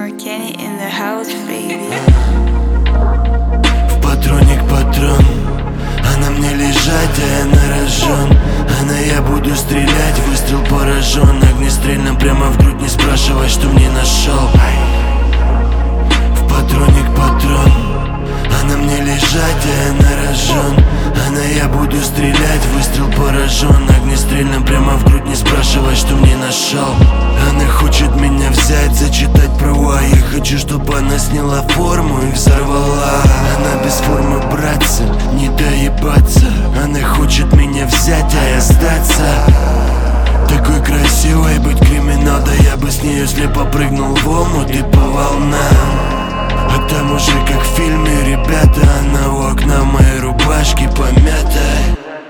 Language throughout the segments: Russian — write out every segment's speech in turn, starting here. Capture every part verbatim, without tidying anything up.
Marquette in the house, baby. В патроник патрон, а на мне лежать, а я нарожен. А на я буду стрелять, выстрел поражен. Огнестрельно прямо в грудь, не спрашивай, что мне нашел. В патроник патрон, а на мне лежать, а я нарожен. А на я буду стрелять, выстрел поражен. Огнестрельно прямо в грудь, не спрашивай, что мне нашел. Она хочет меня взять, зачитать права. Я хочу, чтобы она сняла форму и взорвала. Она без формы, братцы, не доебаться. Она хочет меня взять, а я сдаться. Такой красивой быть криминал, да я бы с нею слепо прыгнул в омут и по волнам. А там уже как в фильме, ребята, она у окна в моей рубашке помятой.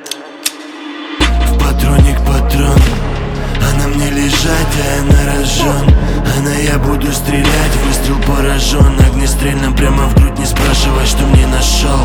В патроник патрон, а на мне лежать, а я нарожен. А на я буду стрелять, выстрел поражен. Огнестрельно прямо в грудь, не спрашивай, что мне нашел.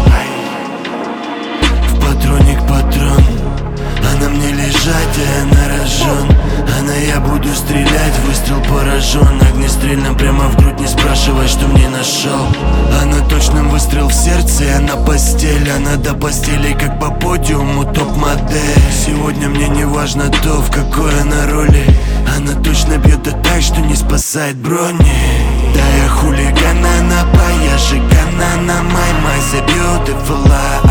В патроник патрон, а на мне лежать, а я нарожен. А на я буду стрелять, выстрел поражен. Огнестрельно прямо в грудь, не спрашивай, что мне нашел. Она точным выстрел в сердце, и она постель. Она до постели, как по подиуму топ-модель. Сегодня мне не важно то, в какой она роли. Она точно бьет да так, что не спасает брони. Да я хулиган, она паяшек, она на my mind, the beautiful life.